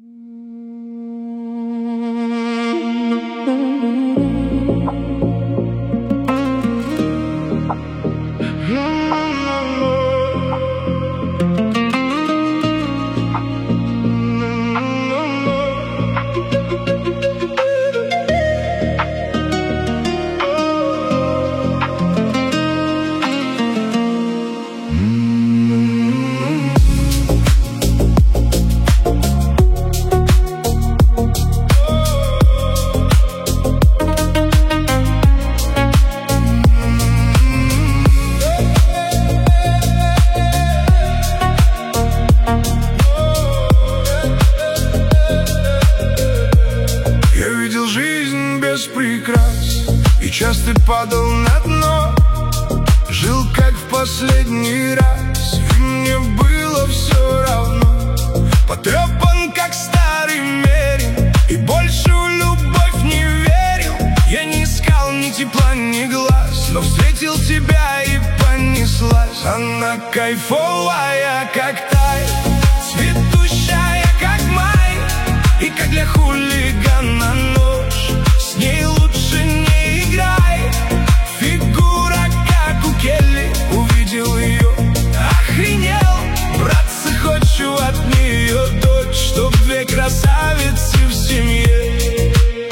Прикрас и часто падал на дно. Жил как в последний раз, и мне было все равно. Потрепан как старый мерин, и больше в любовь не верил. Я не искал ни тепла, ни глаз, но встретил тебя и понеслась. Она кайфовая, как тай, цветущая, как май, и как для хулигана нож. С ней лучше не играй. Фигура, как у Келли. Увидел ее, охренел. Братцы, хочу от нее дочь, чтоб две красавицы в семье.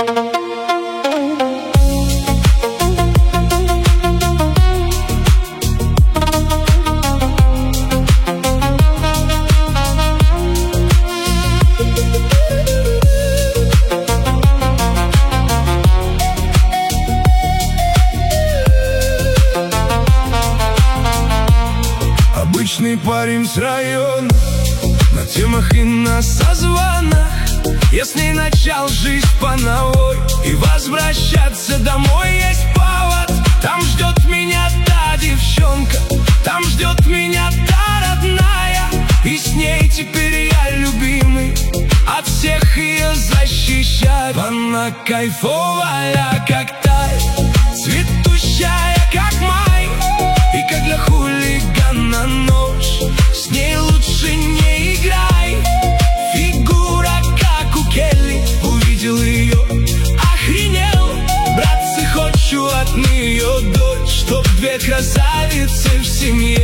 Обычный парень с района, на темах и на созвонах. Я с ней начал жизнь по новой, и возвращаться домой есть повод. Там ждет меня та девчонка, там ждет меня та родная, и с ней теперь я любимый, от всех ее защищаю. Она кайфовая, как тай, цветущая, как май, и как для хулигана нож. С ней лучше не играй. Фигура, как у Келли. Увидел ее, охренел. Братцы, хочу от нее дочь, чтоб две красавицы в семье.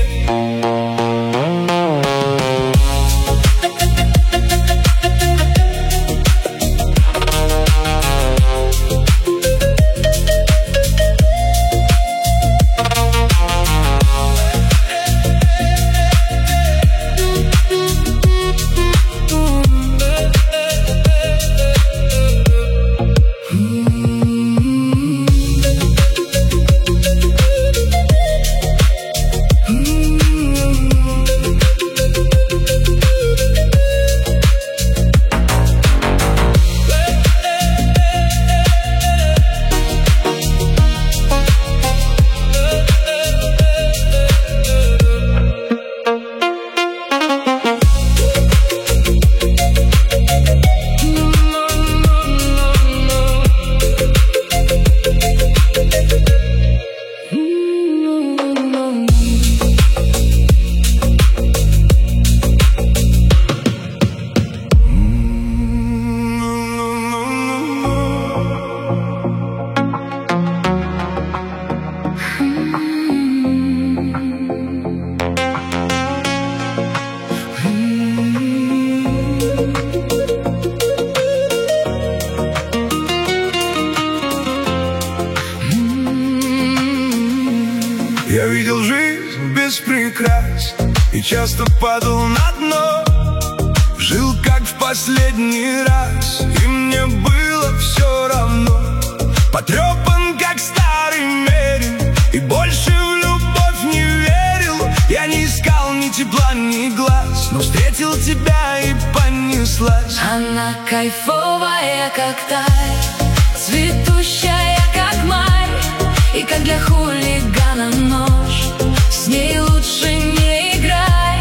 Я видел жизнь без прикрас и часто падал на дно. Жил как в последний раз, и мне было все равно. Потрепан как старый мерин, и больше в любовь не верил. Я не искал ни тепла, ни глаз, но встретил тебя и понеслась. Она кайфовая, как тай, цветущая, как май, и как для хулигана нож. С ней лучше не играй.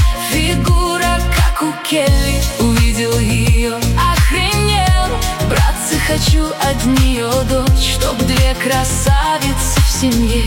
Фигура, как у Келли. Увидел ее, охренел. Братцы, хочу от нее дочь, чтоб две красавицы в семье.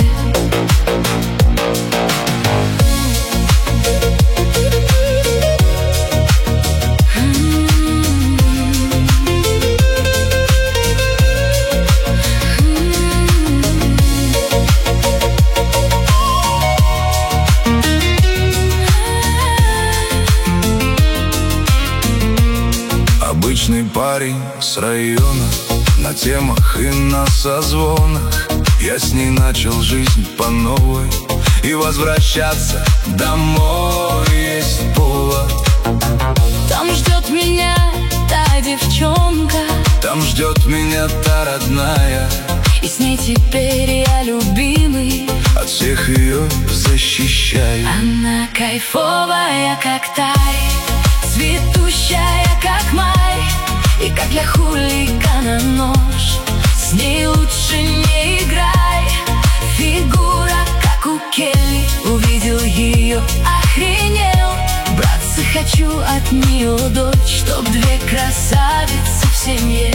Обычный парень с района, на темах и на созвонах. Я с ней начал жизнь по новой, и возвращаться домой есть повод. Там ждет меня та девчонка, там ждет меня та родная, и с ней теперь я любимый, от всех ее защищаю. Она кайфовая, как тай, цветущая, как май, и как для хулигана нож. С ней лучше не играй. Фигура, как у Келли, увидел ее, охренел. Братцы, хочу от нее дочь, чтоб две красавицы в семье.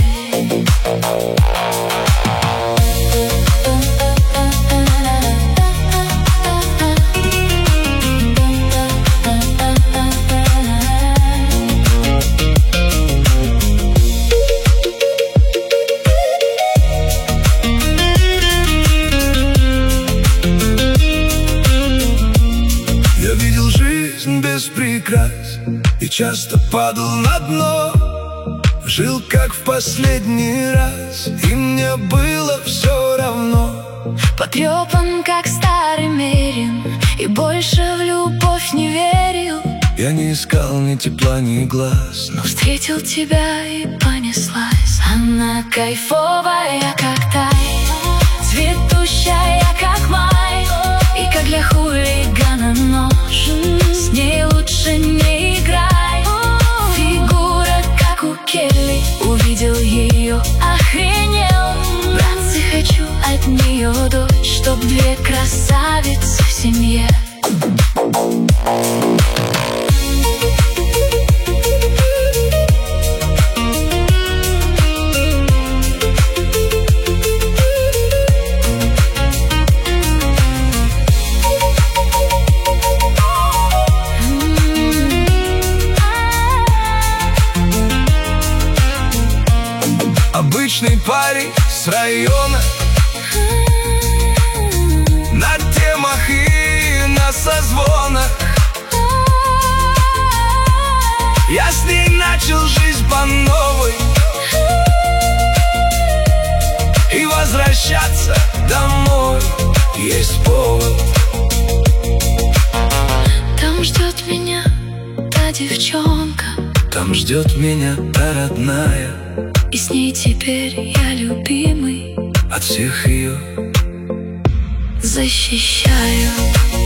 Без прикрас и часто падал на дно. Жил как в последний раз, и мне было все равно. Потрепан, как старый мерин, и больше в любовь не верил. Я не искал ни тепла, ни глаз, но встретил тебя и понеслась. Она кайфовая, как тай, цветущая, как май, и как для хулигана нож. С ней лучше не играй. Фигура, как у Келли, увидел ее, охренел. Братцы, хочу от нее дочь, чтоб две красавицы в семье. Обычный парень с района, на темах и на созвонах. Я с ней начал жизнь по новой, и возвращаться домой есть повод. Там ждет меня та девчонка, там ждет меня та родная, и с ней теперь я любимый, от всех ее защищаю.